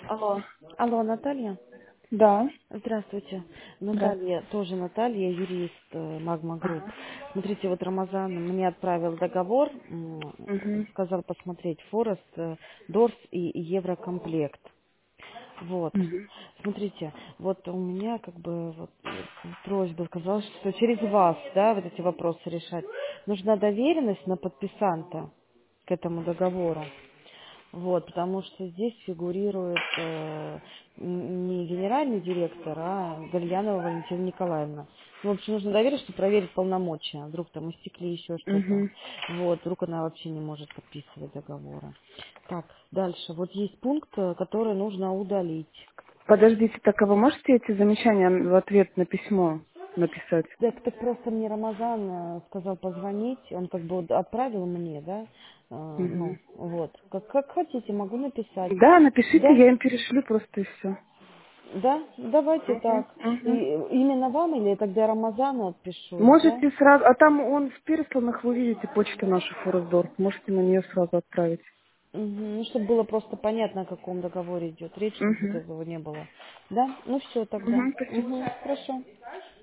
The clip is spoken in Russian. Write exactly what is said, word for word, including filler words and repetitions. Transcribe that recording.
Алло. Алло, Наталья? Да. Здравствуйте. Да. Наталья, тоже Наталья, юрист э, Магма Групп. Ага. Смотрите, вот Рамазан мне отправил договор, м, Угу. сказал посмотреть Форест, э, Дорс и Еврокомплект. Вот. Угу. Смотрите, вот у меня как бы вот э, просьба сказала, что через вас, да, вот эти вопросы решать. Нужна доверенность на подписанта к этому договору. Вот, потому что здесь фигурирует э, н- не генеральный директор, а Гальянова Валентина Николаевна. Ну, в общем, нужно доверить, чтобы проверить полномочия. Вдруг там истекли еще что-то. Угу. Вот, вдруг она вообще не может подписывать договоры. Так, дальше. Вот есть пункт, э, который нужно удалить. Подождите, так а вы можете эти замечания в ответ на письмо написать? Так, так просто мне Рамазан э, сказал позвонить, он как бы вот отправил мне, да, э, Угу. ну, вот, как, как хотите, могу написать. Да, напишите, Да? я им перешлю просто и все. Да, давайте Угу. так. И Угу. именно вам или я тогда Рамазану отпишу, да? Можете сразу, а там он в пересланных, вы видите почту нашу Форсдорф, можете на нее сразу отправить. Мгм. Ну, чтобы было просто понятно, о каком договоре идет речь, чтобы вот Угу. этого не было. Да? Ну все тогда. Угу, спасибо. Угу. Хорошо.